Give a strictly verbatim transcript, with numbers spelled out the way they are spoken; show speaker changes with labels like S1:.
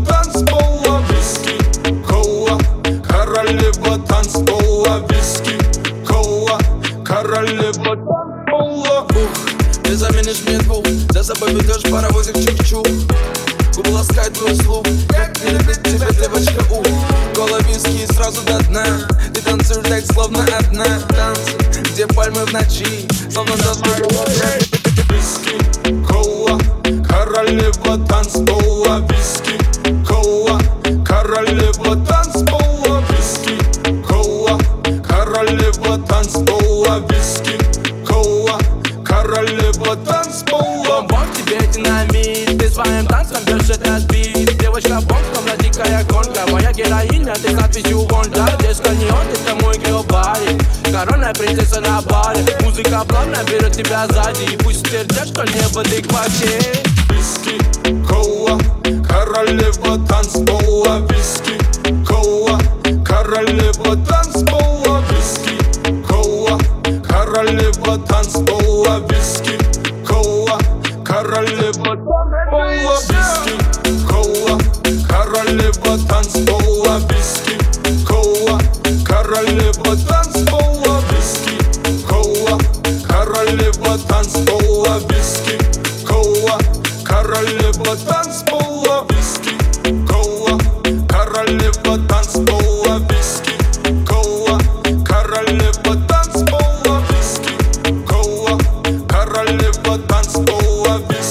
S1: танцпола. Виски, кола, королева танцпола. Виски, кола, королева танцпола.
S2: Ух, ты заменишь мне двух, за собой ведешь паровозик чук-чук. Губы ласкает твой слух, как не любит тебя девочка, ух. Кола, виски и сразу до дна. Ты танцуешь так, словно одна. Танцы, где пальмы в ночи, словно зазвук.
S1: Виски, кола, королева танцпола. Виски, кола, королева танцпола. Виски, кола, королева танцпола. Виски, кола, королева танцпола.
S2: Бомб тебе динамит, ты своим танцем бьешь этот бит. Девочка бомб, словно дикая гонка. Моя героиня, ты с надписью Гонда. Детка не он, это мой геобарик. Коронная принцесса на баре. Музыка плавно берет тебя сзади. И пусть твердят, что не в адеквате.
S1: Виски, кола, королева танцпола. Виски, кола, королева танцпола. Виски, кола, королева танцпола. Виски, кола, королева танцпола. Виски, кола, королева танцпола. Виски, кола, королева танцпола. Виски, кола, королева танцпола. Виски, кола, королева танцпола. Виски, кола, королева танцпола. Виски, кола, королева танцпола. Виски, кола, королева танцпола.